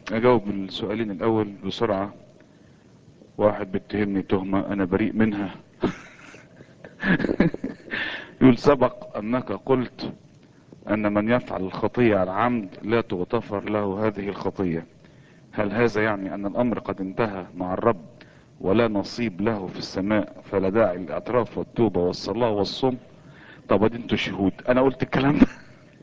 اجاوب السؤالين الاول بسرعة. واحد بيتهمني تهمة انا بريء منها. يقول سبق انك قلت ان من يفعل الخطية على عمد لا تغتفر له هذه الخطية. هل هذا يعني ان الامر قد انتهى مع الرب ولا نصيب له في السماء، فلا داعي للاعتراف والتوبة والصلاة والصوم؟ طب ادي انتوا شهود، انا قلت الكلام ده.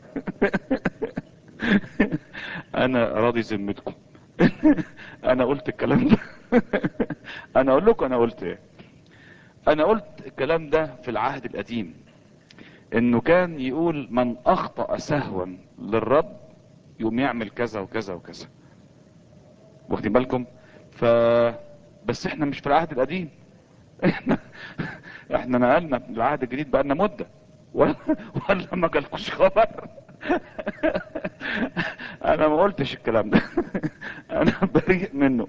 انا راضي ذمتكم. انا قلت الكلام ده. انا اقول لكم انا قلت ايه. انا قلت الكلام ده في العهد القديم، انه كان يقول من اخطأ سهوا للرب يقوم يعمل كذا وكذا وكذا. واخدين بالكم؟ ف بس احنا مش في العهد القديم. احنا احنا نقلنا في العهد الجديد بقالنا مدة. ولا ولا ما جالكوش خبر؟ انا ما قلتش الكلام ده. انا بريء منه.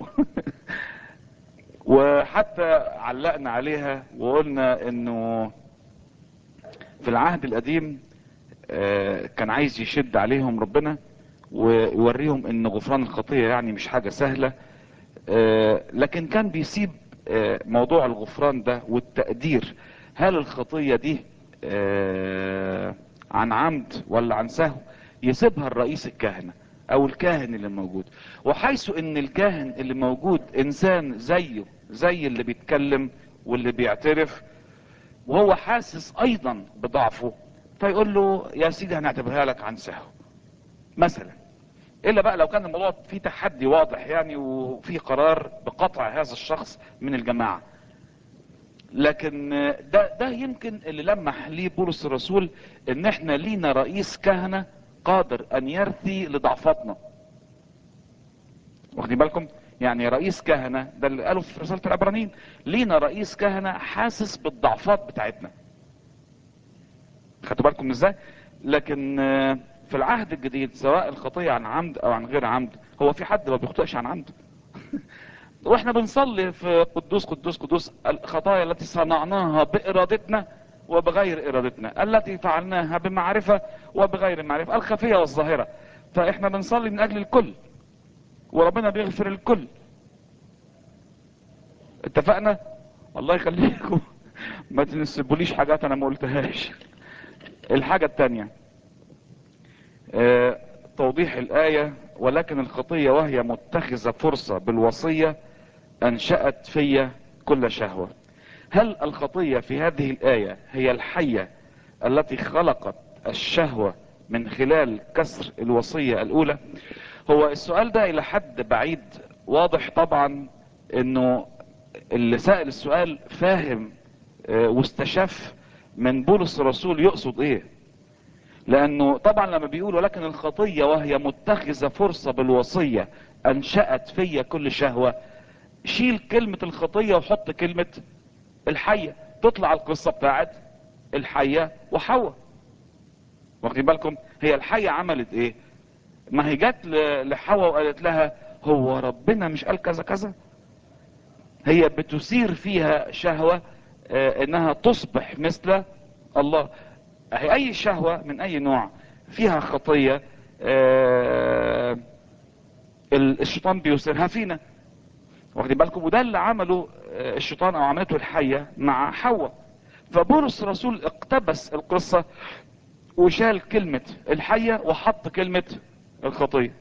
وحتى علقنا عليها وقلنا انه في العهد القديم كان عايز يشد عليهم ربنا ويوريهم ان غفران الخطية يعني مش حاجة سهلة. لكن كان بيسيب موضوع الغفران ده والتقدير، هل الخطية دي عن عمد ولا عن سهو، يسيبها الرئيس الكهنة او الكاهن اللي موجود. وحيث ان الكاهن اللي موجود انسان زيه زي اللي بيتكلم واللي بيعترف، وهو حاسس ايضا بضعفه، فيقول له يا سيدي هنعتبرها لك عن سهو مثلا. الا بقى لو كان الموضوع فيه تحدي واضح يعني وفي قرار بقطع هذا الشخص من الجماعة. لكن ده يمكن اللي لمح ليه بولس الرسول، ان احنا لينا رئيس كهنة قادر ان يرثي لضعفاتنا. واخدين بالكم؟ يعني رئيس كهنة ده اللي قاله في رسالة العبرانيين، لينا رئيس كهنة حاسس بالضعفات بتاعتنا. خدتوا بالكم ازاي؟ لكن في العهد الجديد سواء الخطية عن عمد او عن غير عمد، هو في حد ما بيخطئش عن عمد؟ واحنا بنصلي في قدوس قدوس قدوس الخطايا التي صنعناها بارادتنا وبغير ارادتنا، التي فعلناها بمعرفة وبغير معرفة، الخفية والظاهرة. فاحنا بنصلي من اجل الكل وربنا بيغفر الكل. اتفقنا؟ الله يخليكم. ما تنسبوليش حاجات انا ما قلتهاش. الحاجة التانية توضيح الآية ولكن الخطية وهي متخذة فرصة بالوصية انشأت في كل شهوة. هل الخطية في هذه الآية هي الحية التي خلقت الشهوة من خلال كسر الوصية الأولى؟ هو السؤال ده إلى حد بعيد واضح طبعا انه اللي سأل السؤال فاهم واستشف من بولس الرسول يقصد ايه. لانه طبعا لما بيقول ولكن الخطية وهي متخذة فرصة بالوصية انشأت في كل شهوة، شيل كلمة الخطية وحط كلمة الحية، تطلع القصة بتاعت الحية وحواء. واخدين بالكم؟ هي الحية عملت ايه؟ ما هي جت لحواء وقالت لها هو ربنا مش قال كذا كذا؟ هي بتثير فيها شهوة انها تصبح مثل الله. هي اي شهوة من اي نوع فيها خطية آه، الشيطان بيثيرها فينا. واخدين بالكم؟ وده اللي عمله الشيطان او عملته الحية مع حواء. فبولس الرسول اقتبس القصة وشال كلمة الحية وحط كلمة الخطية.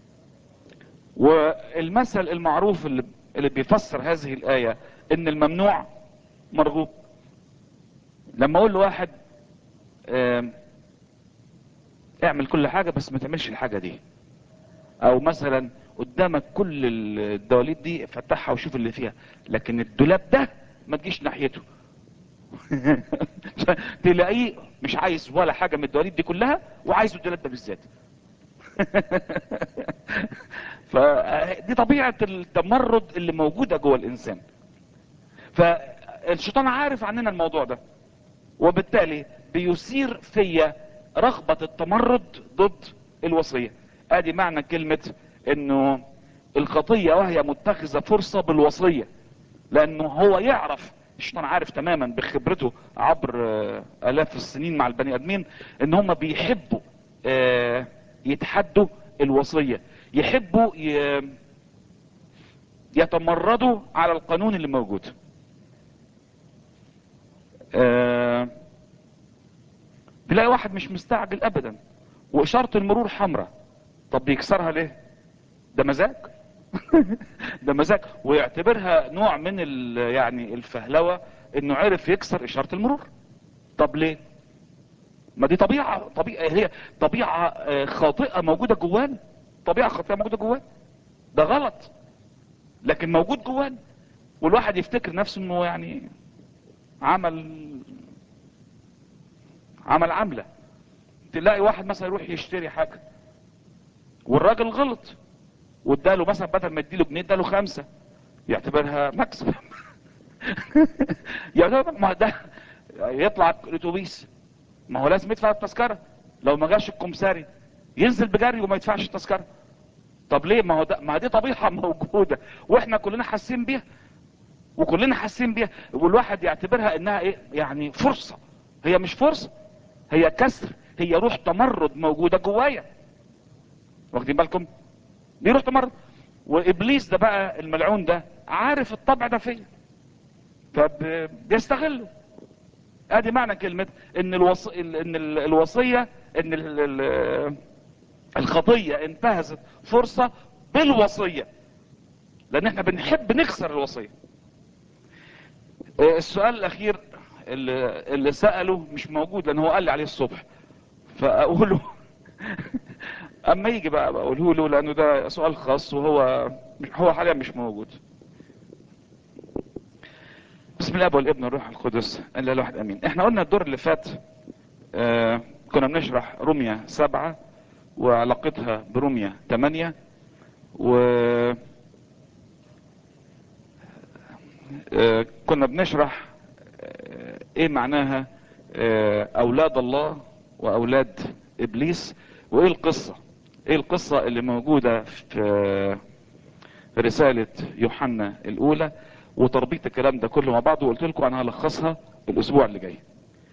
والمثل المعروف اللي بيفسر هذه الآية ان الممنوع مرغوب. لما اقول لواحد اعمل كل حاجة بس ما تعملش الحاجة دي، او مثلا قدامك كل الدواليب دي فتحها وشوف اللي فيها، لكن الدولاب ده ما تجيش ناحيته. تلاقيه مش عايز ولا حاجة من الدواليب دي كلها وعايز الدولاب ده بالذات. فدي طبيعة التمرد اللي موجودة جوه الانسان. فالشيطان عارف عننا الموضوع ده، وبالتالي بيثير فيا رغبة التمرد ضد الوصية. ادي معنى كلمة انه الخطية وهي متخذة فرصة بالوصية، لانه هو يعرف، الشيطان عارف تماما بخبرته عبر الاف السنين مع البني ادمين ان هم بيحبوا يتحدوا الوصية، يحبوا يتمردوا على القانون اللي موجود. تلاقي واحد مش مستعجل ابدا واشارة المرور حمراء، طب بيكسرها ليه؟ ده مزاج. ده مزاج، ويعتبرها نوع من يعني الفهلوة انه عرف يكسر اشارة المرور. طب ليه؟ ما دي طبيعة هي طبيعة خاطئة موجودة جوانا. طبيعة خاطئة موجودة جوانا، ده غلط لكن موجود جوانا. والواحد يفتكر نفسه انه يعني عمل عملة. تلاقي واحد مثلا يروح يشتري حاجة والراجل غلط واداله مثلا بدل ما يديله جنيه اداله 5، يعتبرها مكسب. يعتبر ما ده يطلع الاتوبيس، ما هو لازم يدفع التذكرة. لو ما جاش الكمساري ينزل بجري وما يدفعش التذكرة. طب ليه؟ ما هو ده، ما دي طبيعة موجودة واحنا كلنا حاسين بيها، والواحد يعتبرها انها ايه يعني فرصة. هي مش فرصة، هي كسر، هي روح تمرد موجودة جوايا. واخدين بالكم؟ دي روح تمرد. وابليس ده بقى الملعون ده عارف الطبع ده فيا فبيستغله. ادي معنى كلمة ان الوصية، ان الخطية انتهزت فرصة بالوصية، لان احنا بنحب نكسر الوصية. السؤال الاخير اللي سأله مش موجود لان هو قال لي عليه الصبح، فاقوله اما يجي بقى بقوله له لانه ده سؤال خاص وهو حاليا مش موجود. بسم الله والابن والروح القدس الا الواحد امين. احنا قلنا الدور اللي فات كنا بنشرح رمية 7 وعلاقتها برمية 8، و كنا بنشرح ايه معناها اولاد الله واولاد ابليس، وايه القصة اللي موجودة في رسالة يوحنا الاولى، وتربيط الكلام ده كله مع بعض. وقلت لكم انا هلخصها الاسبوع اللي جاي،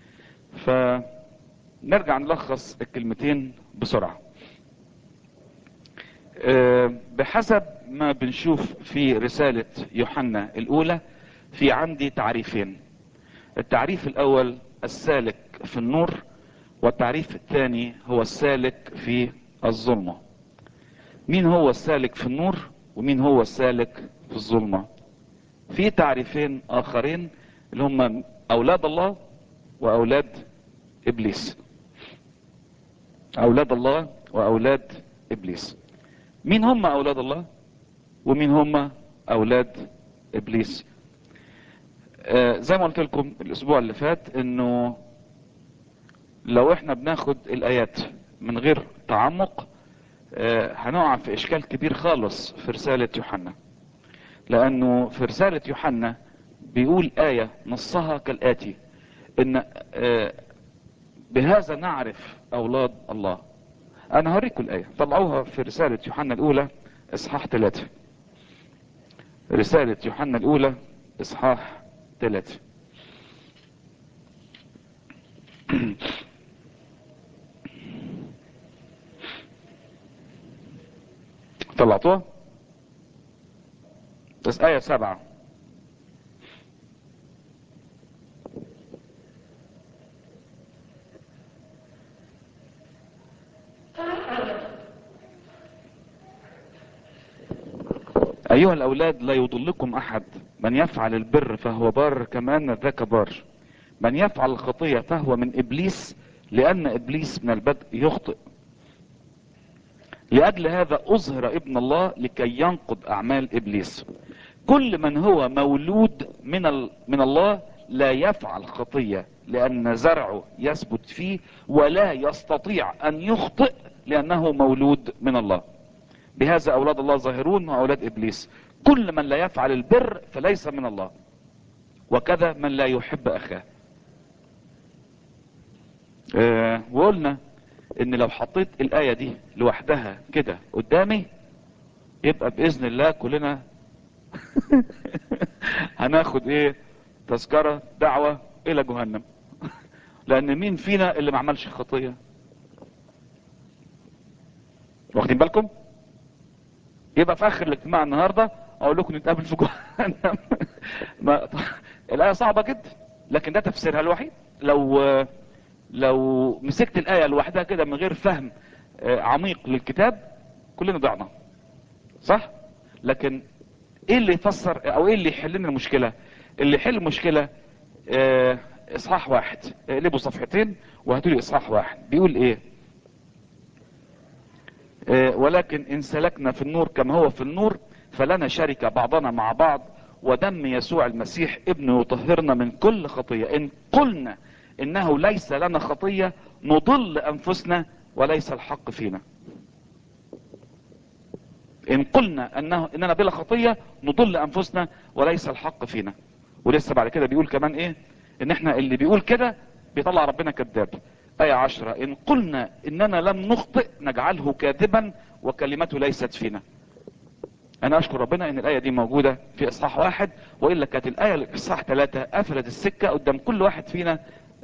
فنرجع نلخص الكلمتين بسرعة. بحسب ما بنشوف في رسالة يوحنا الاولى في عندي تعريفين. التعريف الاول السالك في النور، والتعريف الثاني هو السالك في الظلمة. مين هو السالك في النور ومين هو السالك في الظلمة؟ في تعريفين اخرين اللي هم اولاد الله واولاد ابليس. اولاد الله واولاد ابليس. مين هم اولاد الله ومين هم اولاد ابليس؟ زي ما قلت لكم الاسبوع اللي فات انه لو احنا بناخد الايات من غير تعمق هنقع في اشكال كبير خالص في رسالة يوحنا. لانه في رسالة يوحنا بيقول آية نصها كالآتي: ان بهذا نعرف اولاد الله. انا هوريكم الآية، طلعوها في رسالة يوحنا الاولى اصحاح 3. رسالة يوحنا الاولى اصحاح 3. طلعتوها؟ بس آية 7. ايها الاولاد لا يضلكم احد، من يفعل البر فهو بار كما ان ذاك بار، من يفعل الخطية فهو من ابليس لان ابليس من البدء يخطئ. لاجل هذا اظهر ابن الله لكي ينقض اعمال ابليس. كل من هو مولود من الله لا يفعل خطية لان زرعه يثبت فيه، ولا يستطيع ان يخطئ لانه مولود من الله. بهذا اولاد الله ظاهرون واولاد ابليس. كل من لا يفعل البر فليس من الله، وكذا من لا يحب اخاه. وقلنا ان لو حطيت الاية دي لوحدها كده قدامي يبقى باذن الله كلنا هناخد ايه؟ تذكرة دعوة الى جهنم. لان مين فينا اللي ما عملش خطية؟ واخدين بالكم؟ يبقى في اخر الاجتماع النهارده اقول لكم نتقابل في جهنم. ما- الايه صعبه جدا، لكن ده تفسيرها الوحيد. لو مسكت الايه لوحدها كده من غير فهم عميق للكتاب كلنا ضعنا، صح؟ لكن ايه اللي يفسر او ايه اللي يحل لنا المشكله؟ اللي يحل المشكله اصحاح واحد. اقلبوا صفحتين وهاتوا لي اصحاح واحد. بيقول ايه؟ ولكن ان سلكنا في النور كما هو في النور فلنا شركة بعضنا مع بعض، ودم يسوع المسيح ابنه يطهرنا من كل خطية. ان قلنا انه ليس لنا خطية نضل انفسنا وليس الحق فينا. ان قلنا اننا بلا خطية نضل انفسنا وليس الحق فينا. ولسه بعد كده بيقول كمان ايه؟ ان احنا اللي بيقول كده بيطلع ربنا كذاب. آية 10: ان قلنا اننا لم نخطئ نجعله كاذبا وكلمته ليست فينا. انا اشكر ربنا ان الاية دي موجودة في اصحاح واحد، والا كانت الاية اللي في اصحاح 3 قفلت السكة قدام كل واحد فينا،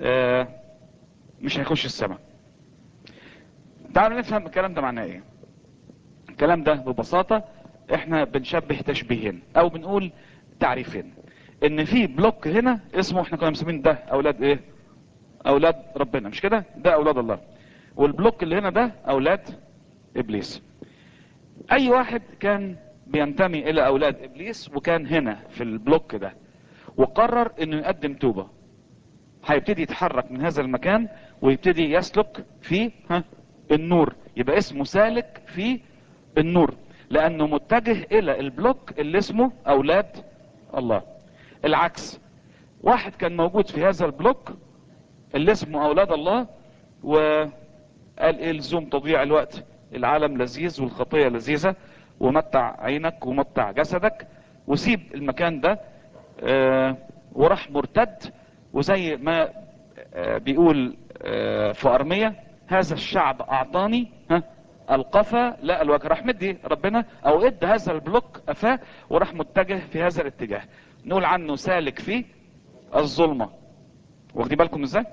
مش هيخش السماء. تعالوا نفهم الكلام ده معناه ايه. الكلام ده ببساطة احنا بنشبه تشبيهين او بنقول تعريفين. ان في بلوك هنا اسمه، احنا كنا مسمين ده اولاد ايه؟ اولاد ربنا، مش كده؟ ده اولاد الله. والبلوك اللي هنا ده اولاد ابليس. اي واحد كان بينتمي الى اولاد ابليس وكان هنا في البلوك ده وقرر انه يقدم توبة، هيبتدي يتحرك من هذا المكان ويبتدي يسلك في النور. يبقى اسمه سالك في النور لانه متجه الى البلوك اللي اسمه اولاد الله. العكس، واحد كان موجود في هذا البلوك اللي اسمه اولاد الله وقال ايه لزوم تضييع الوقت، العالم لذيذ والخطية لذيذة، ومتع عينك ومتع جسدك وسيب المكان ده، وراح مرتد. وزي ما بيقول في ارمية: هذا الشعب اعطاني القفا لا الوجه. راح مدي ربنا او ادى هذا البلوك قفاه وراح متجه في هذا الاتجاه. نقول عنه سالك في الظلمة. واخدين بالكم ازاي؟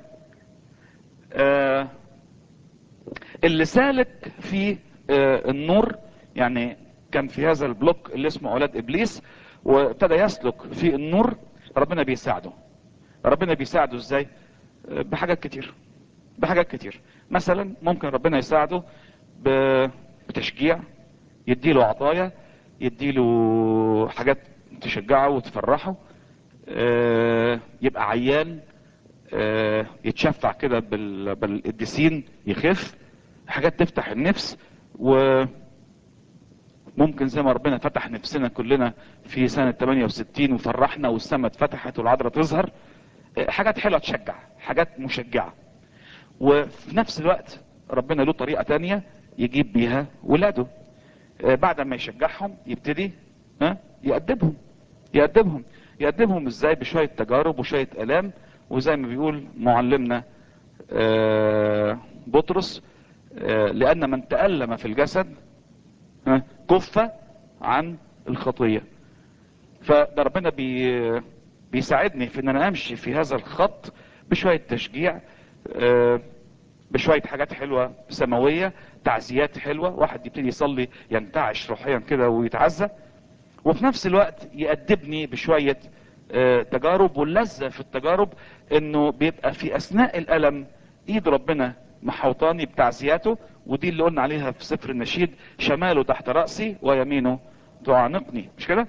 اللي سالك في النور يعني كان في هذا البلوك اللي اسمه اولاد ابليس وابتدى يسلك في النور، ربنا بيساعده. ربنا بيساعده ازاي؟ بحاجات كتير. بحاجات كتير. مثلا ممكن ربنا يساعده بتشجيع، يديله عطايا، يديله حاجات تشجعه وتفرحه، يبقى عيان، يتشفع كده بالقديسين يخف، حاجات تفتح النفس. وممكن زي ما ربنا فتح نفسنا كلنا في سنة 68 وفرحنا والسماء اتفتحت والعذراء تظهر، حاجات حلوة تشجع، حاجات مشجعة. وفي نفس الوقت ربنا له طريقة تانية يجيب بيها ولاده. بعد ما يشجعهم يبتدي يأدبهم. يأدبهم ازاي؟ بشوية تجارب وشوية آلام. وزي ما بيقول معلمنا بطرس: لأن من تألم في الجسد كف عن الخطية. فده ربنا بيساعدني في ان انا امشي في هذا الخط بشوية تشجيع، بشوية حاجات حلوة سماوية، تعزيات حلوة، واحد يبتدي يصلي ينتعش روحيا كده ويتعزى. وفي نفس الوقت يأدبني بشوية تجارب. واللذة في التجارب انه بيبقى في اثناء الالم ايد ربنا محوطاني بتعزياته. ودي اللي قلنا عليها في سفر النشيد: شماله تحت رأسي ويمينه تعانقني، مش كده؟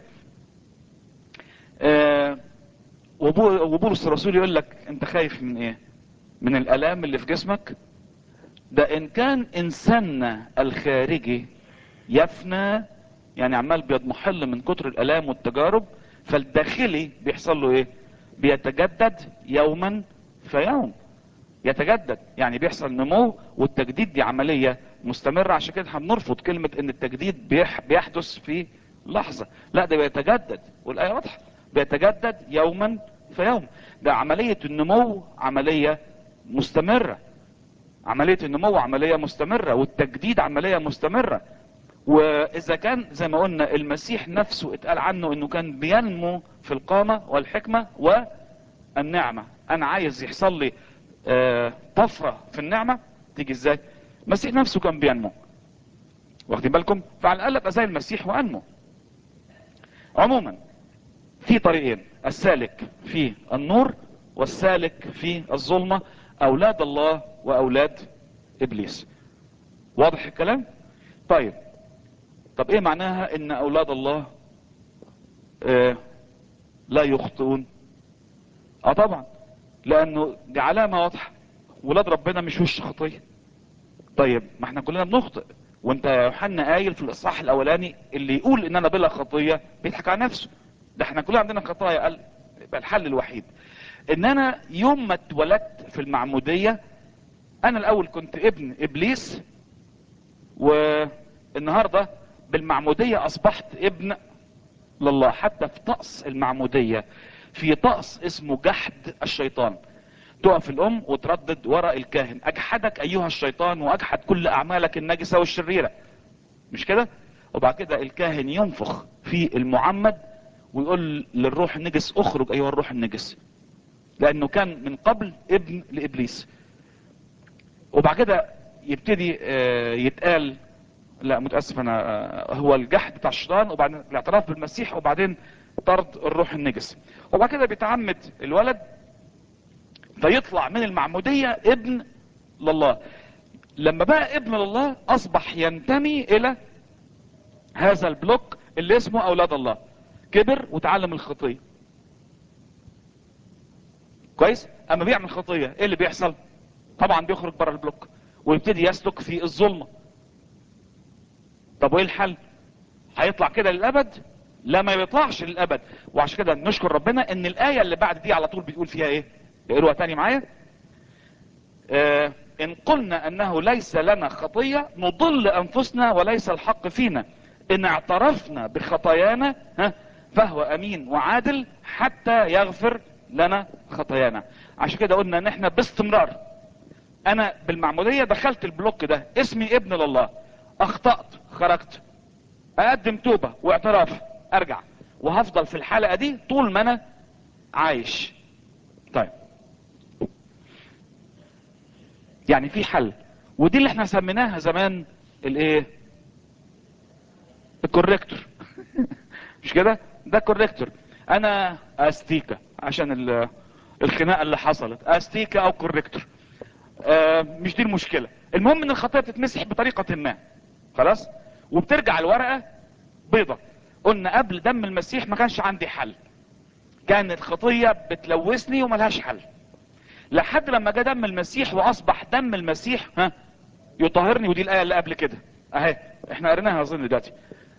وبولس الرسول يقول لك: انت خايف من ايه؟ من الالام اللي في جسمك؟ ده ان كان انساننا الخارجي يفنى، يعني عمال بيضمحل من كتر الالام والتجارب، فالداخلي بيحصل له ايه؟ بيتجدد يوما فيوم. يتجدد يعني بيحصل نمو، والتجديد دي عملية مستمرة. عشان كده هنرفض كلمة ان التجديد بيحدث في لحظة. لا، ده بيتجدد، والآية واضحة: بيتجدد يوما فيوم. ده عملية النمو عملية مستمرة. عملية النمو عملية مستمرة، والتجديد عملية مستمرة. واذا كان زي ما قلنا المسيح نفسه اتقال عنه انه كان بينمو في القامة والحكمة والنعمة، انا عايز يحصل لي طفرة في النعمة. تيجي ازاي؟ المسيح نفسه كان بينمو. واخدين بالكم؟ فعلى الاقل ابقى زي المسيح وانمو. عموما في طريقين، السالك في النور والسالك في الظلمة، اولاد الله واولاد ابليس. واضح الكلام؟ طيب ايه معناها ان اولاد الله لا يخطئون؟ طبعا، لانه دي علامة واضحة، ولاد ربنا مش وش خطية. طيب ما احنا كلنا بنخطئ، وانت يا يوحنا قايل في الاصحاح الاولاني اللي يقول ان انا بلا خطية بيضحك على نفسه. ده احنا كلنا عندنا خطايا. قال يبقى الحل الوحيد ان انا يوم ما اتولدت في المعمودية، انا الاول كنت ابن ابليس، والنهاردة بالمعمودية اصبحت ابن لله. حتى في طقس المعمودية، في طقس اسمه جحد الشيطان، تقف الام وتردد وراء الكاهن: اجحدك ايها الشيطان واجحد كل اعمالك النجسة والشريرة. مش كده؟ وبعد كده الكاهن ينفخ في المعمد ويقول للروح النجس: اخرج ايها الروح النجس، لانه كان من قبل ابن لابليس. وبعد كده يبتدي يتقال، لا متاسف انا، هو الجحد بتاع الشيطان، وبعدين الاعتراف بالمسيح، وبعدين طرد الروح النجس. وبعد كده بيتعمد الولد فيطلع من المعمودية ابن لله. لما بقى ابن لله اصبح ينتمي الى هذا البلوك اللي اسمه اولاد الله. كبر وتعلم الخطية كويس، اما بيعمل خطية ايه اللي بيحصل؟ طبعا بيخرج بره البلوك ويبتدي يسلك في الظلمة. طب وايه الحل؟ هيطلع كده للابد؟ لا، ما بيطلعش للابد. وعشان كده نشكر ربنا ان الاية اللي بعد دي على طول بيقول فيها ايه؟ اقروها تاني معايا. ان قلنا انه ليس لنا خطية نضل انفسنا وليس الحق فينا، ان اعترفنا بخطايانا فهو امين وعادل حتى يغفر لنا خطايانا. عشان كده قلنا ان احنا باستمرار، انا بالمعمودية دخلت البلوك ده، اسمي ابن لله، اخطأت خرجت، اقدم توبة واعتراف، ارجع، وهفضل في الحلقة دي طول ما انا عايش. طيب يعني في حل، ودي اللي احنا سميناها زمان الايه؟ الكوريكتور. مش كده؟ ده كوريكتور. انا استيكا عشان الخناقه اللي حصلت، استيكا او كوريكتور، مش دي المشكله. المهم ان الخطيه بتتمسح بطريقه ما، خلاص، وبترجع الورقه بيضة. قلنا قبل دم المسيح ما كانش عندي حل، كانت الخطيه بتلوثني وملهاش حل، لحد لما جه دم المسيح واصبح دم المسيح يطهرني. ودي الايه اللي قبل كده اهي، احنا قريناها اظن دلوقتي.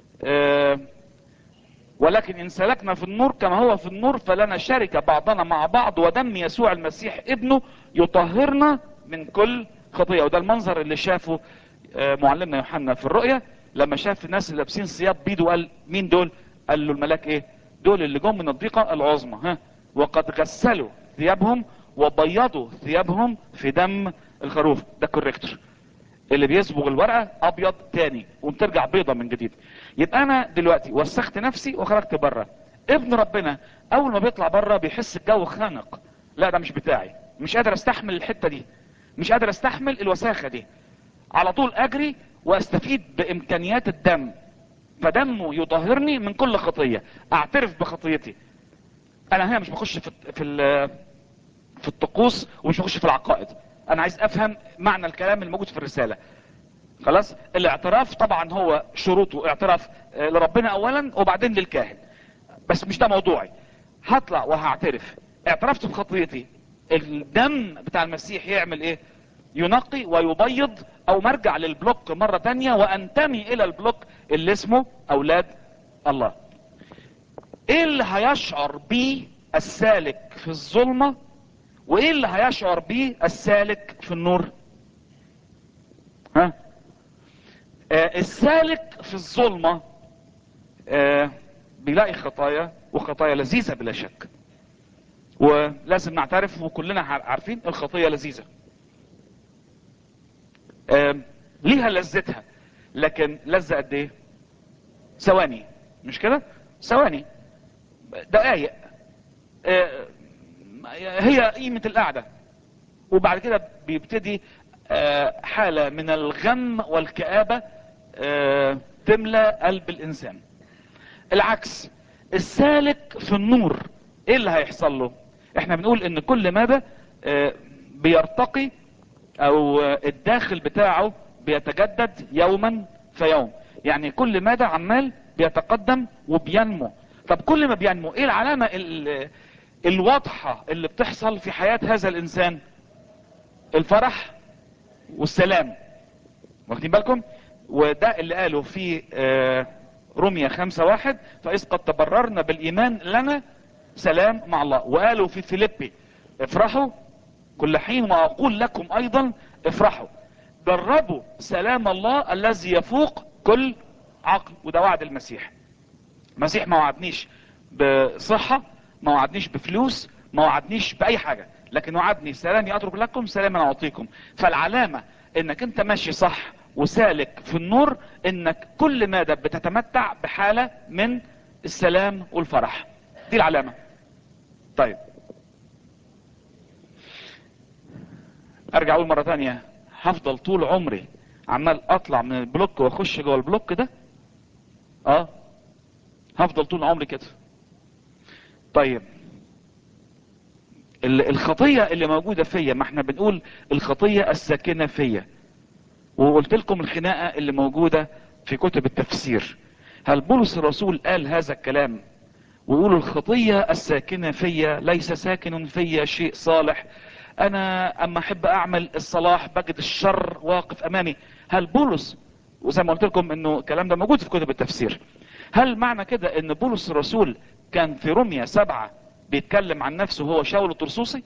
ولكن ان سلكنا في النور كما هو في النور فلنا شركة بعضنا مع بعض، ودم يسوع المسيح ابنه يطهرنا من كل خطيئة. وده المنظر اللي شافه معلمنا يوحنا في الرؤيا، لما شاف الناس اللي لابسين ثياب بيض وقال: مين دول؟ قال له الملاك: ايه دول؟ اللي جم من الضيقة العظمى، وقد غسلوا ثيابهم وبيضوا ثيابهم في دم الخروف. ده كوريكتور اللي بيصبغ الورقة ابيض تاني وبترجع بيضة من جديد. يبقى انا دلوقتي وسخت نفسي وخرجت بره. ابن ربنا اول ما بيطلع بره بيحس الجو خانق، لا ده مش بتاعي، مش قادر استحمل الحتة دي، مش قادر استحمل الوساخة دي، على طول اجري واستفيد بامكانيات الدم، فدمه يطهرني من كل خطية. اعترف بخطيتي. انا هنا مش بخش في الطقوس ومش بخش في العقائد، انا عايز افهم معنى الكلام الموجود في الرسالة. خلاص، الاعتراف طبعا هو شروطه اعتراف لربنا اولا وبعدين للكاهن، بس مش ده موضوعي. هطلع وهعترف، اعترفت بخطيتي، الدم بتاع المسيح يعمل ايه؟ ينقي ويبيض، او مرجع للبلوك مرة تانية وانتمي الى البلوك اللي اسمه اولاد الله. ايه اللي هيشعر بيه السالك في الظلمة وايه اللي هيشعر بيه السالك في النور؟ ها؟ السالك في الظلمة بيلاقي خطايا، وخطايا لذيذة بلا شك، ولازم نعترف وكلنا عارفين الخطية لذيذة، ليها لذتها، لكن لذة قد ايه؟ ثواني، مش كده؟ ثواني، دقايق، هي قيمة القعدة، وبعد كده بيبتدي حالة من الغم والكآبة تملى قلب الانسان. العكس، السالك في النور ايه اللي هيحصل له؟ احنا بنقول ان كل مدى بيرتقي، او الداخل بتاعه بيتجدد يوما فيوم. يعني كل مدى عمال بيتقدم وبينمو. طب كل ما بينمو ايه العلامة الواضحة اللي بتحصل في حياة هذا الانسان؟ الفرح والسلام. واخدين بالكم؟ وده اللي قاله في رمية 5:1: فإذ قد تبررنا بالإيمان لنا سلام مع الله. وقالوا في فيليبي: افرحوا كل حين وأقول لكم أيضا افرحوا. جربوا سلام الله الذي يفوق كل عقل. وده وعد المسيح. المسيح ما وعدنيش بصحة، ما وعدنيش بفلوس، ما وعدنيش بأي حاجة، لكن وعدني: سلامي أترك لكم، سلاما أعطيكم. فالعلامة انك انت ماشي صح وسالك في النور، انك كل مدى بتتمتع بحالة من السلام والفرح. دي العلامة. طيب، ارجع اقول مرة تانية: هفضل طول عمري عمال اطلع من البلوك واخش جوه البلوك ده؟ هفضل طول عمري كده. طيب، الخطية اللي موجودة فيا، ما احنا بنقول الخطية الساكنة فيا، وقلت لكم الخناقة اللي موجودة في كتب التفسير. هل بولس الرسول قال هذا الكلام ويقول الخطية الساكنة فيا ليس ساكن فيا شيء صالح، انا اما احب اعمل الصلاح بجد الشر واقف امامي؟ هل بولس، وزي ما قلت لكم انه الكلام ده موجود في كتب التفسير، هل معنى كده ان بولس الرسول كان في رمية 7 بيتكلم عن نفسه هو شاول الطرسوسي،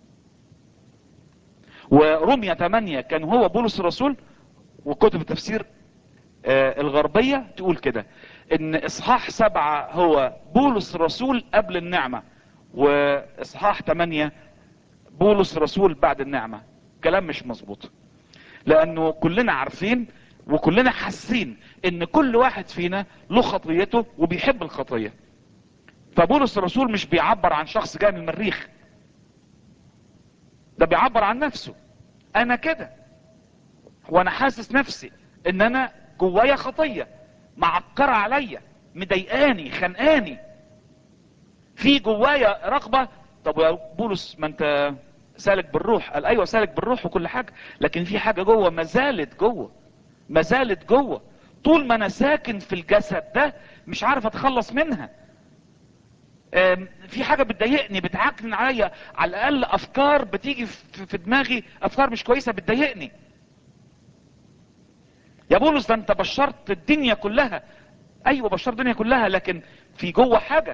ورمية 8 كان هو بولس الرسول؟ وكتب التفسير الغربية تقول كده، ان اصحاح 7 هو بولس الرسول قبل النعمة، واصحاح 8 بولس رسول بعد النعمة. كلام مش مظبوط، لانه كلنا عارفين وكلنا حاسين ان كل واحد فينا له خطيته وبيحب الخطية. فبولس الرسول مش بيعبر عن شخص جاي من المريخ، ده بيعبر عن نفسه: انا كده، وانا حاسس نفسي ان انا جوايا خطية معكرة عليا، مضايقاني، خانقاني، في جوايا رغبة. طب يا بولس، ما انت سالك بالروح. قال ايوه سالك بالروح وكل حاجة، لكن في حاجة جوه ما زالت جوه، ما زالت جوه. طول ما انا ساكن في الجسد ده مش عارف اتخلص منها. في حاجة بتضايقني، بتعكنن عليا، على الاقل افكار بتيجي في دماغي، افكار مش كويسة بتضايقني. يا بولس ده انت بشرت الدنيا كلها. ايوه بشرت الدنيا كلها، لكن في جوه حاجة.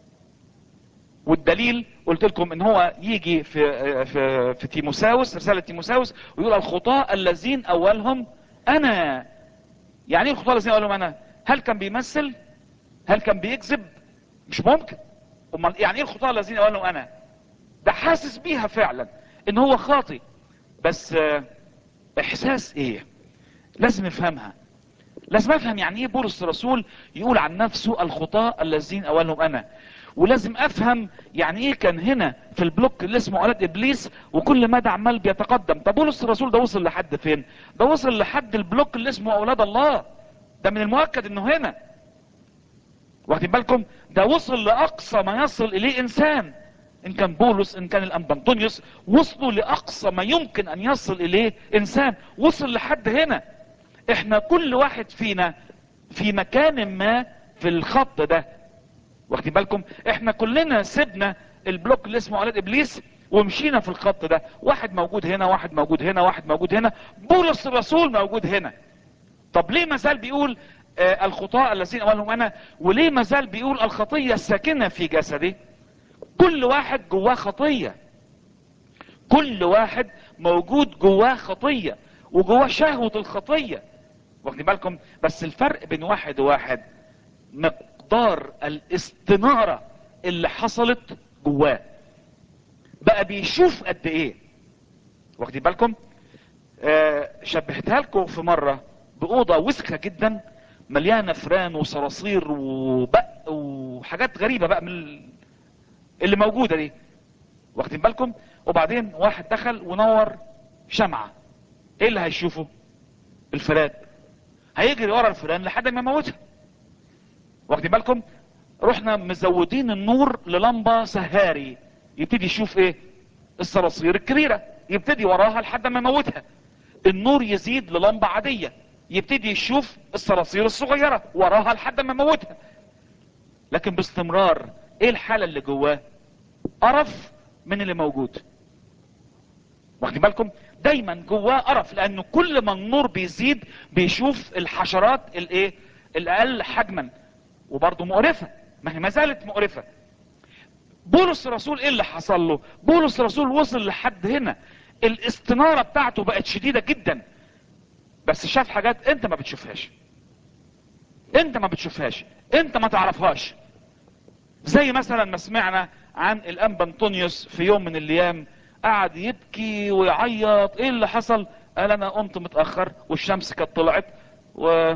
والدليل قلت لكم ان هو يجي في تيموساوس، رسالة تيموساوس، ويقول: الخطاة الذين اولهم انا. يعني ايه الخطاة الذين اولهم انا؟ هل كان بيمثل؟ هل كان بيكذب؟ مش ممكن. امال يعني ايه الخطاة الذين اولهم انا؟ ده حاسس بيها فعلا ان هو خاطي، بس احساس ايه؟ لازم افهمها. لازم افهم يعني ايه بولس الرسول يقول عن نفسه الخطاة الذين اولهم انا. ولازم افهم يعني ايه كان هنا في البلوك اللي اسمه اولاد ابليس وكل مدى عمال بيتقدم. طب بولس الرسول ده وصل لحد فين؟ ده وصل لحد البلوك اللي اسمه اولاد الله. ده من المؤكد انه هنا، واخدين بالكم؟ ده وصل لاقصى ما يصل اليه انسان. ان كان بولس، ان كان الانبا انطونيوس، وصلوا لاقصى ما يمكن ان يصل اليه انسان. وصل لحد هنا. احنا كل واحد فينا في مكان ما في الخط ده، واخدين بالكم؟ احنا كلنا سيبنا البلوك اللي اسمه اولاد ابليس ومشينا في الخط ده. واحد موجود هنا، واحد موجود هنا، واحد موجود هنا. بولس الرسول موجود هنا. طب ليه مازال بيقول الخطاة الذين اولهم انا؟ وليه مازال بيقول الخطية الساكنة في جسدي؟ كل واحد جواه خطية، كل واحد موجود جواه خطية وجواه شهوة الخطية، واخدين بالكم؟ بس الفرق بين واحد وواحد مقدار الاستنارة اللي حصلت جواه. بقى بيشوف قد ايه، واخدين بالكم؟ شبهتها لكم في مرة بأوضة وسخة جدا مليانة فران وصراصير وبق وحاجات غريبة بقى من اللي موجودة دي، واخدين بالكم؟ وبعدين واحد دخل ونور شمعة، ايه اللي هيشوفه؟ الفراد. هيجري ورا الفيران لحد ما يموتها. واخدين بالكم؟ رحنا مزودين النور للمبة سهاري، يبتدي يشوف ايه؟ الصراصير الكبيرة، يبتدي وراها لحد ما يموتها. النور يزيد للمبة عادية، يبتدي يشوف الصراصير الصغيرة وراها لحد ما يموتها. لكن باستمرار ايه الحالة اللي جواه؟ قرف من اللي موجود. واخدين بالكم؟ دايما جواه قرف، لانه كل ما النور بيزيد بيشوف الحشرات الايه؟ الاقل حجما، وبرضه مقرفة، ما هي ما زالت مقرفة. بولس الرسول ايه اللي حصل له؟ بولس الرسول وصل لحد هنا، الاستنارة بتاعته بقت شديدة جدا، بس شاف حاجات انت ما بتشوفهاش، انت ما بتشوفهاش، انت ما تعرفهاش. زي مثلا ما سمعنا عن الانبا انطونيوس في يوم من الايام قعد يبكي ويعيط. ايه اللي حصل؟ قال انا قمت متأخر والشمس كانت طلعت، و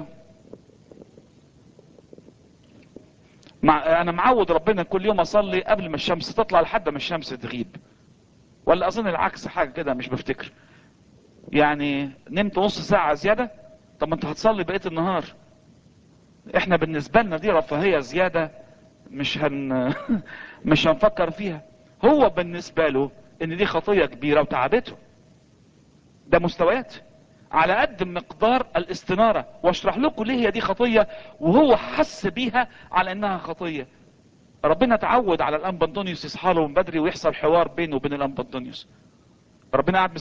انا معود ربنا كل يوم اصلي قبل ما الشمس تطلع لحد ما الشمس تغيب، ولا اظن العكس، حاجة كده مش بفتكر. يعني نمت نص ساعة زيادة، طب ما انت هتصلي بقية النهار. احنا بالنسبة لنا دي رفاهية زيادة، مش مش هنفكر فيها. هو بالنسبة له ان دي خطية كبيرة وتعبته. ده مستويات على قد مقدار الاستنارة، واشرح لكم ليه هي دي خطية وهو حس بيها على انها خطية. ربنا تعود على الانبا انطونيوس يصحى له من بدري ويحصل حوار بينه وبين الانبا انطونيوس. ربنا قاعد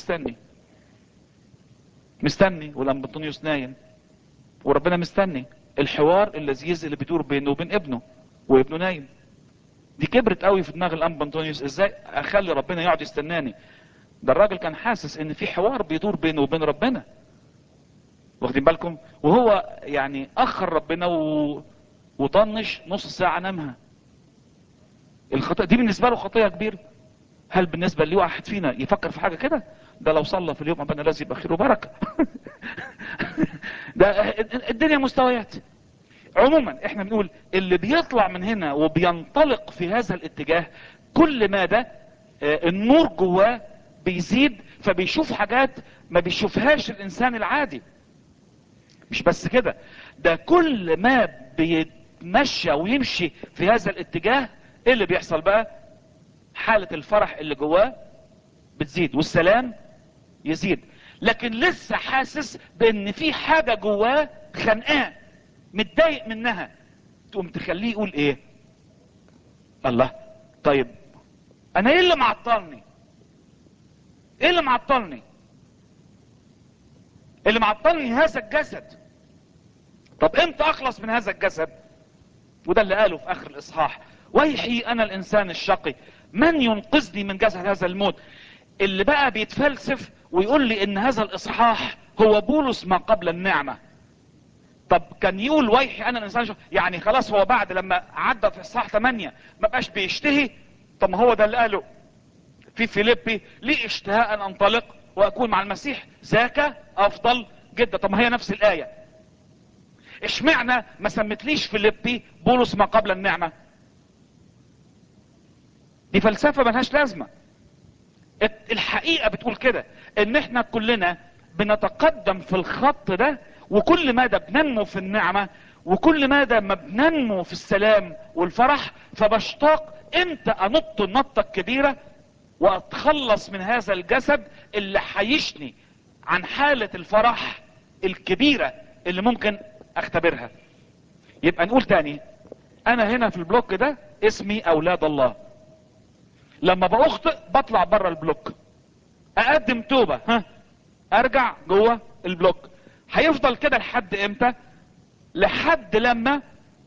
مستني والانبا انطونيوس نايم، وربنا مستني الحوار اللذيذ اللي بيدور بينه وبين ابنه، وابنه نايم. دي كبرت قوي في دماغ الانبا انطونيوس، ازاي اخلي ربنا يقعد يستناني؟ ده الراجل كان حاسس ان في حوار بيدور بينه وبين ربنا. واخدين بالكم؟ وهو يعني اخر ربنا وطنش نص ساعة نامها. الخطأ دي بالنسبة له خطية كبيرة. هل بالنسبة لي واحد فينا يفكر في حاجة كده؟ ده لو صلى في اليوم ربنا لازم يبقى خير وبركة. ده الدنيا مستويات. عموما احنا بنقول اللي بيطلع من هنا وبينطلق في هذا الاتجاه، كل ما ده النور جواه بيزيد، فبيشوف حاجات ما بيشوفهاش الانسان العادي. مش بس كده، ده كل ما بيتمشى ويمشي في هذا الاتجاه، ايه اللي بيحصل بقى؟ حالة الفرح اللي جواه بتزيد والسلام يزيد. لكن لسه حاسس بان في حاجة جواه خانقاه، متضايق منها، تقوم تخليه يقول ايه؟ الله، طيب انا ايه اللي معطلني؟ ايه اللي معطلني؟ اللي معطلني هذا الجسد. طب امتى اخلص من هذا الجسد؟ وده اللي قاله في اخر الاصحاح: ويحي انا الانسان الشقي، من ينقذني من جسد هذا الموت. اللي بقى بيتفلسف ويقول لي ان هذا الاصحاح هو بولس ما قبل النعمة. طب كان يقول ويحي انا الانسان الشقي، يعني خلاص هو بعد لما عدى في اصحاح 8 ما بقاش بيشتهي؟ طب ما هو ده اللي قاله في فيليبي: لي اشتهاء ان انطلق واكون مع المسيح، ذاك افضل جدا. طب ما هي نفس الايه، اشمعنى ما سمتليش فيليبي بولس ما قبل النعمة؟ دي فلسفة ملهاش لازمة. الحقيقة بتقول كده، ان احنا كلنا بنتقدم في الخط ده، وكل مادة بننمو في النعمة، وكل مادة ما بننمو في السلام والفرح، فبشتاق امتى انط النطة الكبيرة واتخلص من هذا الجسد اللي حيشني عن حالة الفرح الكبيرة اللي ممكن اختبرها. يبقى نقول تاني، انا هنا في البلوك ده اسمي اولاد الله. لما بأخطئ بطلع بره البلوك، اقدم توبة، ارجع جوه البلوك. هيفضل كده لحد امتى؟ لحد لما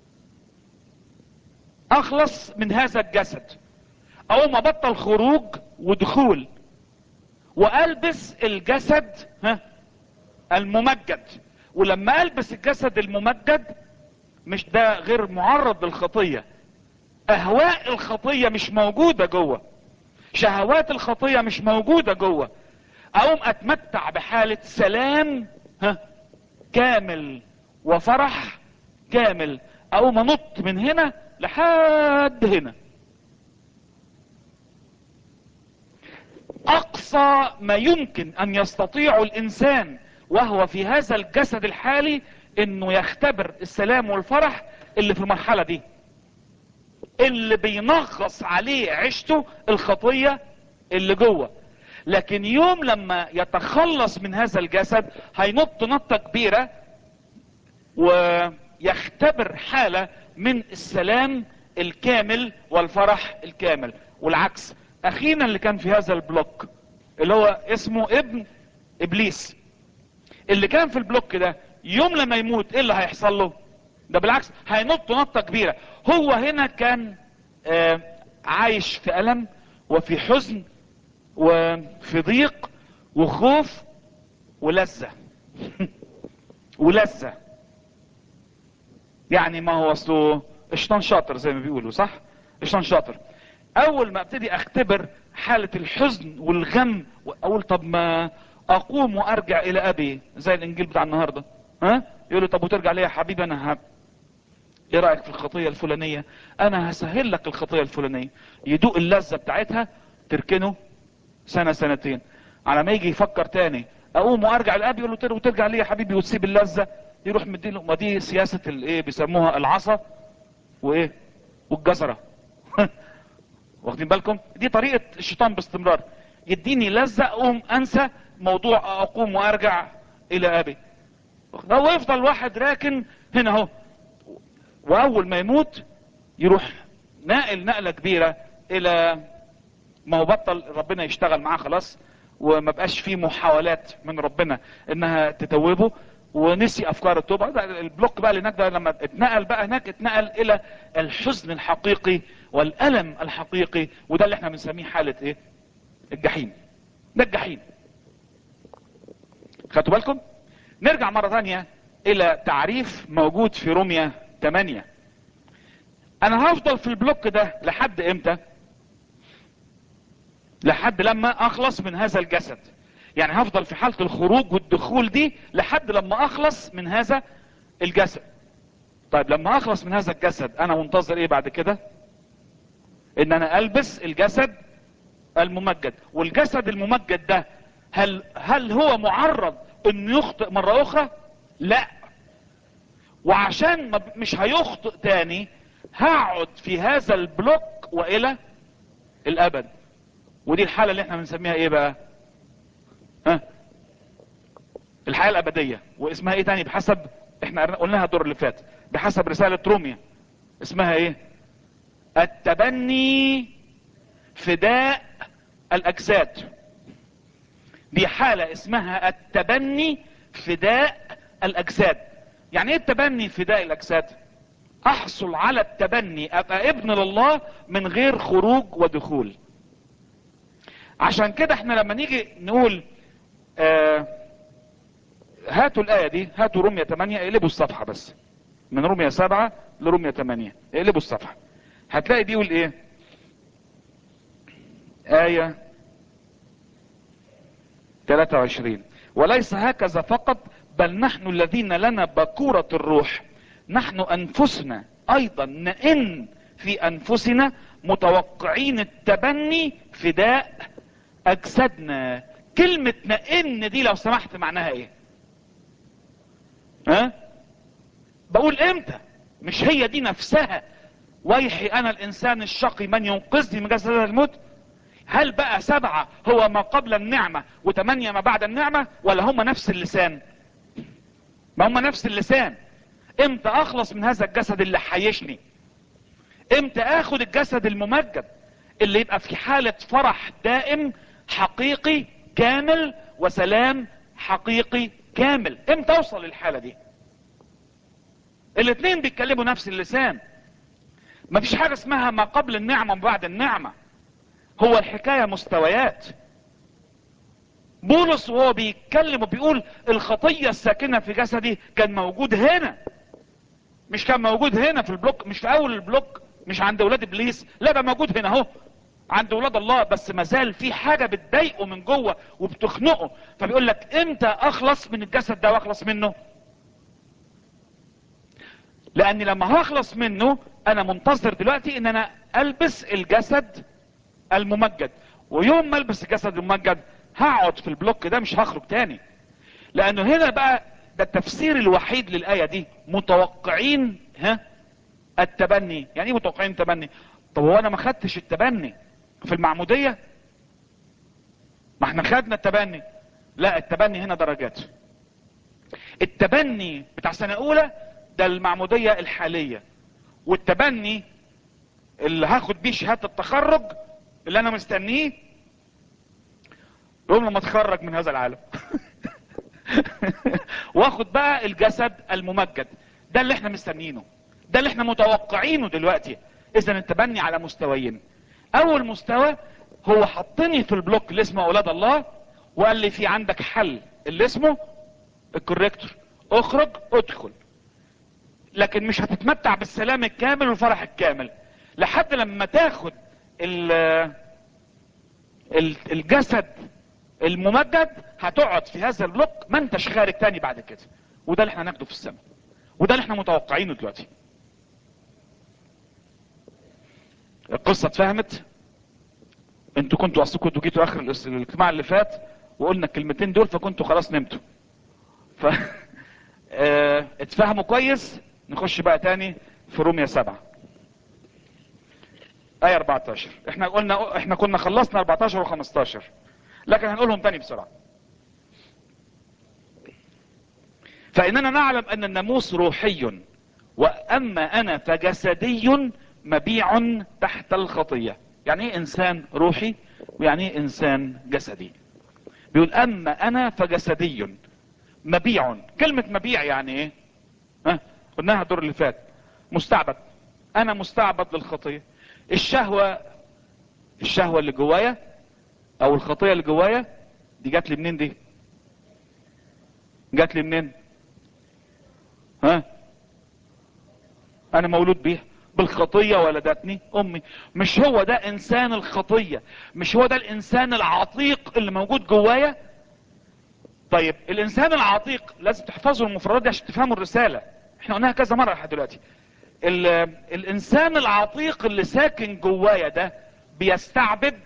اخلص من هذا الجسد، او ما بطل خروج ودخول والبس الجسد الممجد. ولما البس الجسد الممجد، مش ده غير معرض للخطية، اهواء الخطية مش موجودة جوه، شهوات الخطية مش موجودة جوه، اقوم اتمتع بحالة سلام كامل وفرح كامل، اقوم انط من هنا لحد هنا. اقصى ما يمكن ان يستطيع الانسان وهو في هذا الجسد الحالي انه يختبر السلام والفرح اللي في المرحلة دي، اللي بينغص عليه عيشته الخطية اللي جوه. لكن يوم لما يتخلص من هذا الجسد هينط نطة كبيرة ويختبر حالة من السلام الكامل والفرح الكامل. والعكس، اخينا اللي كان في هذا البلوك اللي هو اسمه ابن ابليس، اللي كان في البلوك ده يوم لما يموت ايه اللي هيحصل له؟ ده بالعكس هينط نطة كبيرة. هو هنا كان عايش في ألم وفي حزن وفي ضيق وخوف ولذة ولذة. يعني ما هو اصله الشيطان شاطر زي ما بيقولوا، صح؟ الشيطان شاطر. اول ما ابتدي اختبر حالة الحزن والغم واقول طب ما اقوم وارجع الى ابي زي الانجيل بتاع النهاردة، ها؟ يقول له طب وترجع ليه يا حبيبي؟ انا ايه رأيك في الخطية الفلانية؟ انا هسهل لك الخطية الفلانية. يدوق اللذة بتاعتها، تركنه سنة سنتين، على ما يجي يفكر تاني اقوم وارجع لابي يقول له وترجع ليه يا حبيبي وتسيب اللذة؟ يروح مديله. ما دي سياسة الايه بيسموها العصا وايه والجزرة واخدين بالكم؟ دي طريقة الشيطان باستمرار، يديني لذة اقوم انسى موضوع اقوم وارجع الى ابي. هو يفضل واحد راكن هنا اهو، واول ما يموت يروح ناقل نقلة كبيرة الى ما هو بطل ربنا يشتغل معاه خلاص، وما بقاش فيه محاولات من ربنا انها تتوبه، ونسي افكار التوبة. ده البلوك بقى اللي هناك ده لما اتنقل بقى هناك اتنقل الى الحزن الحقيقي والالم الحقيقي، وده اللي احنا بنسميه حالة ايه؟ الجحيم. ده الجحيم. خدتوا بالكم؟ نرجع مرة ثانية الى تعريف موجود في رومية 8. انا هفضل في البلوك ده لحد امتى؟ لحد لما اخلص من هذا الجسد. يعني هفضل في حالة الخروج والدخول دي لحد لما اخلص من هذا الجسد. طيب لما اخلص من هذا الجسد انا منتظر ايه بعد كده؟ ان انا البس الجسد الممجد. والجسد الممجد ده هل هو معرض انه يخطئ مرة اخرى؟ لا. وعشان مش هيخطئ تاني هقعد في هذا البلوك والى الابد. ودي الحالة اللي احنا بنسميها ايه بقى؟ ها؟ الحياة الابدية. واسمها ايه تاني بحسب احنا قلناها الدور اللي فات، بحسب رسالة روميا اسمها ايه؟ التبني فداء الاجساد. دي حالة اسمها التبني فداء الاجساد. يعني ايه التبني فداء الاجساد؟ احصل على التبني، ابقى ابن لله من غير خروج ودخول. عشان كده احنا لما نيجي نقول هاتوا الآية دي، هاتوا رومية 8، اقلبوا الصفحة بس من رومية 7 لرومية 8، اقلبوا الصفحة هتلاقي بيقول ايه؟ آية 23: وليس هكذا فقط بل نحن الذين لنا بكورة الروح نحن انفسنا ايضا نئن في انفسنا متوقعين التبني فداء اجسادنا. كلمة نئن دي لو سمحت معناها ايه؟ ها؟ بقول امتى؟ مش هي دي نفسها ويحي انا الانسان الشقي من ينقذني من جسد الموت؟ هل بقى 7 هو ما قبل النعمة و8 ما بعد النعمة، ولا هم نفس اللسان؟ ما هم نفس اللسان. امتى اخلص من هذا الجسد اللي حيشني؟ امتى اخد الجسد الممجد اللي يبقى في حالة فرح دائم حقيقي كامل وسلام حقيقي كامل؟ امتى اوصل للحالة دي؟ الاثنين بيتكلموا نفس اللسان. مفيش حاجة اسمها ما قبل النعمة وما بعد النعمة. هو الحكاية مستويات. بولس وهو بيتكلم وبيقول الخطية الساكنة في جسدي كان موجود هنا، مش كان موجود هنا في البلوك، مش في اول البلوك، مش عند ولاد ابليس، لا ده موجود هنا اهو عند ولاد الله، بس مازال في حاجة بتضايقه من جوه وبتخنقه. فبيقول لك امتى اخلص من الجسد ده واخلص منه؟ لاني لما هخلص منه انا منتظر دلوقتي ان انا البس الجسد الممجد. ويوم ما البس الجسد الممجد هقعد في البلوك ده، مش هخرج تاني. لانه هنا بقى ده التفسير الوحيد للآية دي، متوقعين التبني. يعني ايه متوقعين التبني؟ طب هو انا ما خدتش التبني في المعمودية؟ ما احنا خدنا التبني. لا، التبني هنا درجات. التبني بتاع سنة اولى ده المعمودية الحالية، والتبني اللي هاخد بيه شهادة التخرج اللي انا مستنيه يوم لما اتخرج من هذا العالم واخد بقى الجسد الممجد. ده اللي احنا مستنيينه، ده اللي احنا متوقعينه دلوقتي. اذا التبني على مستويين. اول مستوى هو حطني في البلوك اللي اسمه اولاد الله، وقال لي في عندك حل اللي اسمه الكوريكتور، اخرج ادخل. لكن مش هتتمتع بالسلام الكامل والفرح الكامل لحد لما تاخد الجسد الممجد. هتقعد في هذا البلوك ما انتش خارج تاني بعد كده. وده اللي احنا هناخده في السماء، وده اللي احنا متوقعينه دلوقتي. القصة اتفهمت؟ انتوا كنتوا اصلكم كنتوا جيتوا اخر الاجتماع اللي فات وقلنا الكلمتين دول فكنتوا خلاص نمتوا. ف اتفهموا كويس. نخش بقى تاني في رومية 7 آية 14. احنا كنا خلصنا 14 و15، لكن هنقولهم تاني بسرعة. فإننا نعلم أن الناموس روحي، وأما أنا فجسدي مبيع تحت الخطية. يعني ايه إنسان روحي ويعني ايه إنسان جسدي؟ بيقول أما أنا فجسدي مبيع. كلمة مبيع يعني ايه؟ قلناها الدور اللي فات. مستعبد. أنا مستعبد للخطية. الشهوة اللي جوايا أو الخطية اللي جوايا دي جات لي منين؟ دي جات لي منين؟ انا مولود بيها. بالخطية ولدتني امي. مش هو ده انسان الخطية؟ مش هو ده الانسان العتيق اللي موجود جوايا؟ طيب الانسان العتيق لازم تحفظوا المفردات دي عشان تفهموا الرسالة. احنا قلناها كذا مرة لحد دلوقتي. الانسان العتيق اللي ساكن جوايا ده بيستعبد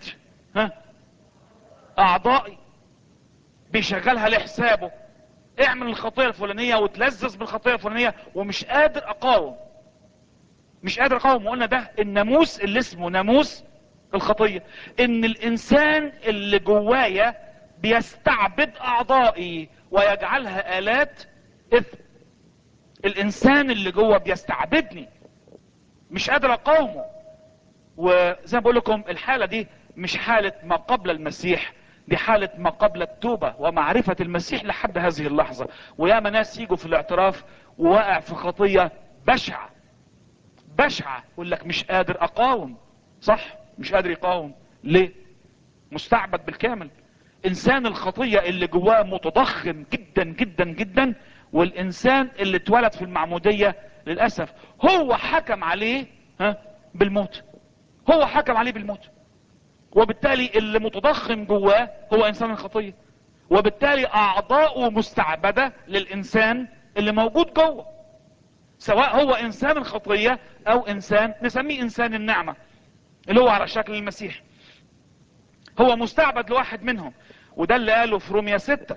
اعضائي، بيشغلها لحسابه. اعمل الخطية الفلانية وتلذذ بالخطية الفلانية ومش قادر اقاوم. مش قادر اقاوم. وقلنا ده الناموس اللي اسمه ناموس الخطية، ان الانسان اللي جوايا بيستعبد اعضائي ويجعلها الات اثم. الانسان اللي جوا بيستعبدني، مش قادر اقاومه. وزي ما بقول لكم الحالة دي مش حالة ما قبل المسيح، دي حالة ما قبل التوبة ومعرفة المسيح لحد هذه اللحظة. وياما ناس يجوا في الاعتراف وواقع في خطية بشعة بشعة، يقول لك مش قادر اقاوم. صح، مش قادر يقاوم. ليه؟ مستعبد بالكامل. انسان الخطية اللي جواه متضخم جدا جدا جدا، والانسان اللي اتولد في المعمودية للأسف هو حكم عليه بالموت. هو حكم عليه بالموت، وبالتالي اللي متضخم جواه هو انسان الخطية، وبالتالي اعضاؤه مستعبدة للانسان اللي موجود جوه، سواء هو انسان الخطية او انسان نسميه انسان النعمة اللي هو على شكل المسيح. هو مستعبد لواحد منهم. وده اللي قاله في رومية 6.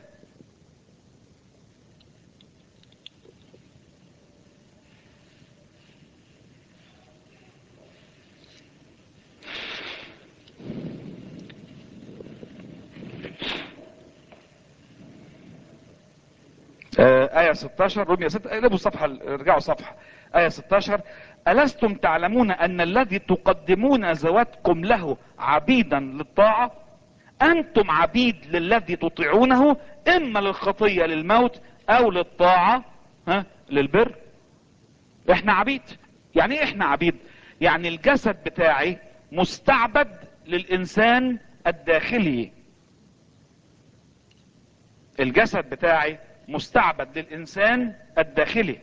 آية 16 رومية 6. اقلبوا صفحة، ارجعوا صفحة. آية 16: ألستم تعلمون أن الذي تقدمون ذواتكم له عبيدا للطاعة أنتم عبيد للذي تطيعونه، إما للخطية للموت أو للطاعة للبر. احنا عبيد. يعني ايه احنا عبيد؟ يعني الجسد بتاعي مستعبد للإنسان الداخلي. الجسد بتاعي مستعبد للإنسان الداخلي.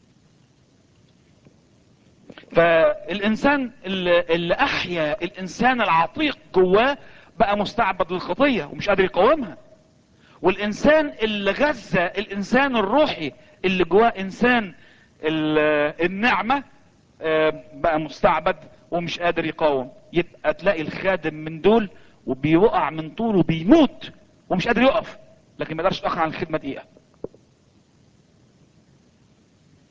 فالإنسان اللي أحيا الإنسان العتيق جواه بقى مستعبد للخطية ومش قادر يقاومها. والإنسان اللي غذى الإنسان الروحي اللي جواه إنسان النعمة بقى مستعبد ومش قادر يقاوم. يبقى تلاقي الخادم من دول وبيوقع من طوله وبيموت ومش قادر يقف، لكن ما يقدرش يتأخر عن الخدمة دقيقة.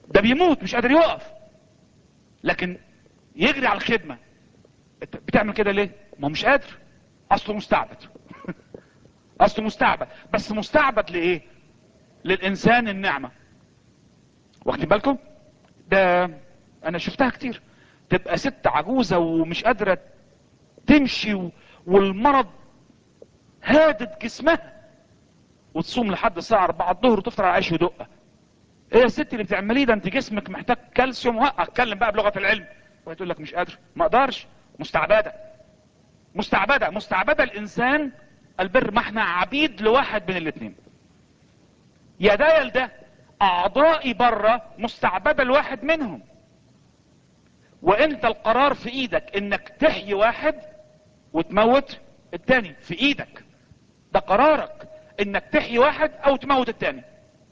ده بيموت مش قادر يقف، لكن يجري على الخدمة. بتعمل كده ليه؟ ما هو مش قادر، اصله مستعبد. اصله مستعبد، بس مستعبد لايه؟ للانسان النعمة. واخدين بالكم؟ ده انا شفتها كتير، تبقى ست عجوزة ومش قادرة تمشي والمرض هادد جسمها، وتصوم لحد الساعة 4 الظهر وتفطر على عيش ودقة. ايه يا ست اللي بتعمليه ده؟ انت جسمك محتاج كالسيوم. اتكلم بقى بلغة العلم، وهتقول لك مش قادر، ما اقدرش، مستعبدة. مستعبدة الانسان البر. ما احنا عبيد لواحد من الاثنين، يا ده يا ده. اعضائي بره مستعبدة لواحد منهم، وانت القرار في ايدك انك تحيي واحد وتموت التاني، في ايدك. ده قرارك انك تحيي واحد او تموت التاني.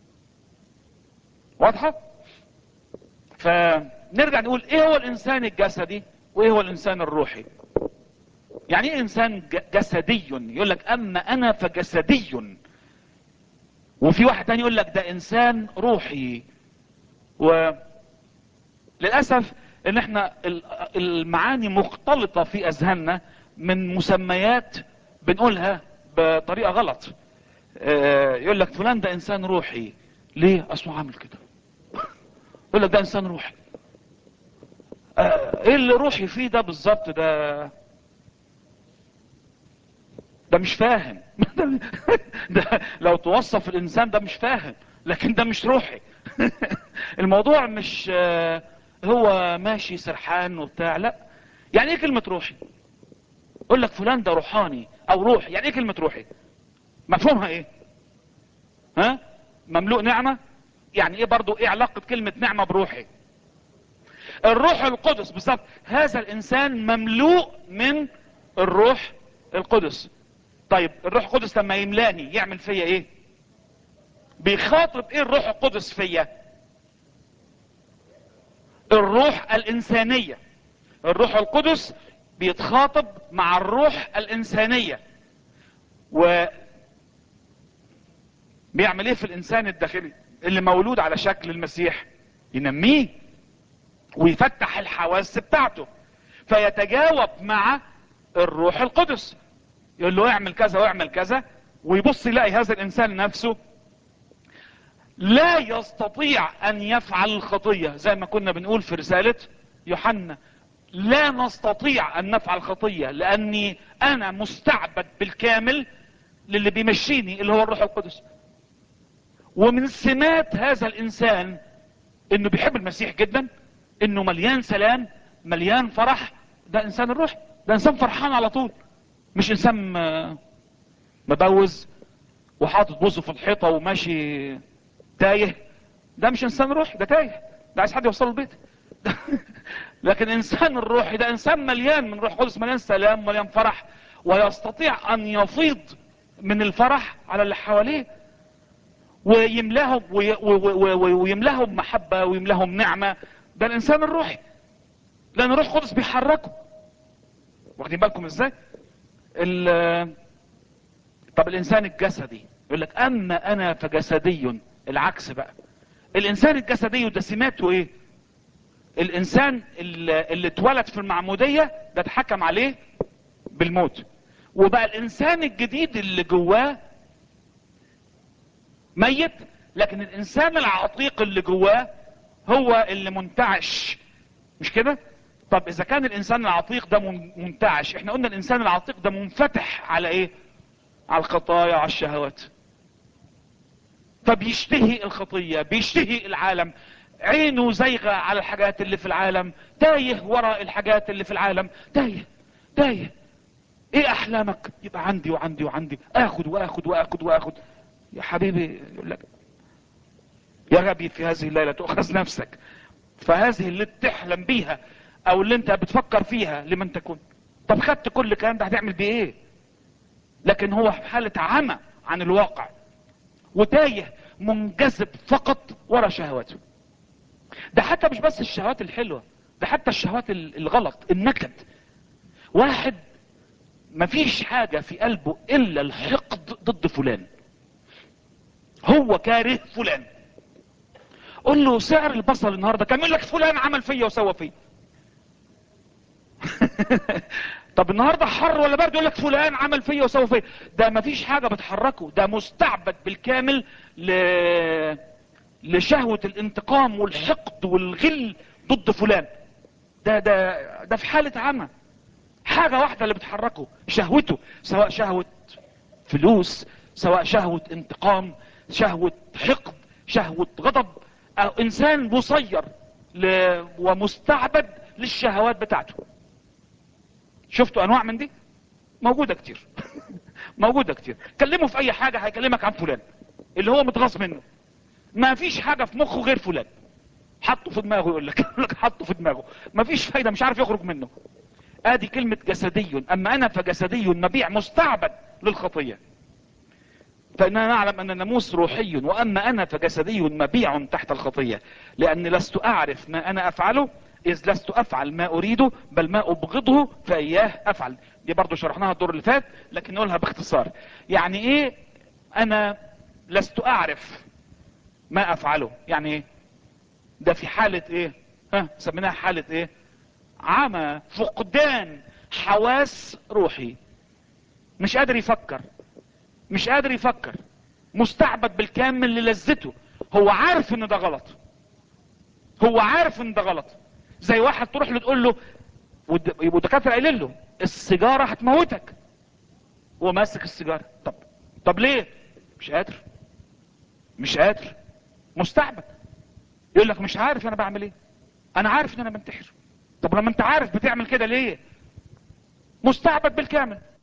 واضحة؟ فنرجع نقول ايه هو الانسان الجسدي وايه هو الانسان الروحي. يعني ايه انسان جسدي؟ يقول لك اما انا فجسدي. وفي واحد تاني يقول لك ده انسان روحي. وللأسف ان احنا المعاني مختلطة في اذهاننا من مسميات بنقولها بطريقة غلط. يقول لك فلان ده انسان روحي، ليه؟ اصله عامل كده. يقول لك ده انسان روحي. ايه اللي روحي فيه ده بالظبط؟ ده مش فاهم. ده لو توصف الانسان ده مش فاهم، لكن ده مش روحي. الموضوع مش هو ماشي سرحان وبتاع، لا. يعني ايه كلمة روحي؟ يقول لك فلان ده روحاني او روح. يعني ايه كلمة روحي؟ مفهومها ايه؟ ها؟ مملوء نعمة. يعني ايه برضو؟ ايه علاقة كلمة نعمة بروحي؟ الروح القدس بالظبط. هذا الانسان مملوء من الروح القدس. طيب الروح القدس لما يملاني يعمل فيا ايه؟ بيخاطب ايه الروح القدس فيا؟ الروح الانسانية. الروح القدس بيتخاطب مع الروح الانسانية، وبيعمل ايه في الانسان الداخلي اللي مولود على شكل المسيح؟ ينميه ويفتح الحواس بتاعته فيتجاوب مع الروح القدس. يقول له اعمل كذا واعمل كذا، ويبص يلاقي هذا الانسان نفسه لا يستطيع ان يفعل الخطية. زي ما كنا بنقول في رسالة يوحنا، لا نستطيع ان نفعل خطية لاني انا مستعبد بالكامل للي بيمشيني اللي هو الروح القدس. ومن سمات هذا الانسان انه بيحب المسيح جدا، انه مليان سلام، مليان فرح. ده انسان الروح، ده انسان فرحان على طول، مش انسان مبوز وحاطط بوزه في الحيطة وماشي تايه. ده مش انسان روحي، ده تايه، ده عايز حد يوصله البيت. لكن انسان الروحي ده انسان مليان من روح قدس، مليان سلام، مليان فرح، ويستطيع ان يفيض من الفرح على اللي حواليه ويملاهم ويملاهم محبة ويملاهم نعمة. ده الانسان الروحي، لان الروح القدس بيحركه. واخدين بالكم ازاي؟ طب الانسان الجسدي يقول لك اما انا فجسدي. العكس بقى. الانسان الجسدي ده سماته ايه؟ الانسان اللي اتولد في المعمودية ده اتحكم عليه بالموت، وبقى الانسان الجديد اللي جواه ميت، لكن الانسان العتيق اللي جواه هو اللي منتعش. مش كده؟ طب اذا كان الانسان العتيق ده منتعش، احنا قلنا الانسان العتيق ده منفتح على ايه؟ على الخطايا وعلى الشهوات. فبيشتهي الخطية، بيشتهي العالم، عينه زيغة على الحاجات اللي في العالم، تايه وراء الحاجات اللي في العالم، تايه. ايه احلامك؟ يبقى عندي وعندي وعندي، اخد واخد واخد واخد. يا حبيبي يقول لك يا غبي في هذه الليلة تؤخذ نفسك. فهذه اللي بتحلم بيها او اللي انت بتفكر فيها لمن تكون. طب خدت كل الكلام ده هتعمل بيه ايه؟ لكن هو في حالة عمى عن الواقع، وتايه منجذب فقط ورا شهواته. ده حتى مش بس الشهوات الحلوة، ده حتى الشهوات الغلط، النكد. واحد مفيش حاجة في قلبه الا الحقد ضد فلان، هو كاره فلان. قول له سعر البصل النهارده كان، يقول لك فلان عمل فيا وسوى فيا. طب النهارده حر ولا برد؟ يقول لك فلان عمل فيا وسوى فيا. ده مفيش حاجه بتحركه، ده مستعبد بالكامل لشهوه الانتقام والحقد والغل ضد فلان. ده في حاله عمى. حاجه واحده اللي بتحركه، شهوته، سواء شهوه فلوس، سواء شهوه انتقام، شهوه حقد، شهوه غضب. أو انسان مسير ومستعبد للشهوات بتاعته. شفتوا انواع من دي؟ موجودة كتير. موجودة كتير. كلمه في اي حاجة هيكلمك عن فلان اللي هو متغاظ منه. ما فيش حاجة في مخه غير فلان، حطه في دماغه. يقول لك حطه في دماغه، ما فيش فايدة، مش عارف يخرج منه. ادي كلمة جسدي. اما انا فجسدي مبيع، مستعبد للخطية. فاننا نعلم ان الناموس روحي، واما انا فجسدي مبيع تحت الخطية، لاني لست اعرف ما انا افعله، اذ لست افعل ما اريده بل ما ابغضه فاياه افعل. دي برضو شرحناها الدور اللي فات، لكن نقولها باختصار. يعني ايه انا لست اعرف ما افعله؟ يعني ايه؟ ده في حالة ايه؟ سميناها حالة ايه؟ عمى، فقدان حواس روحي. مش قادر يفكر، مش قادر يفكر، مستعبد بالكامل للذته. هو عارف ان ده غلط، هو عارف ان ده غلط. زي واحد تروح له تقول له، يبقوا الدكاتره قايلين له السيجاره هتموتك، هو ماسك السيجاره. طب ليه؟ مش قادر، مش قادر، مستعبد. يقول لك مش عارف انا بعمل ايه، انا عارف ان انا بنتحر. طب لما انت عارف بتعمل كده ليه؟ مستعبد بالكامل.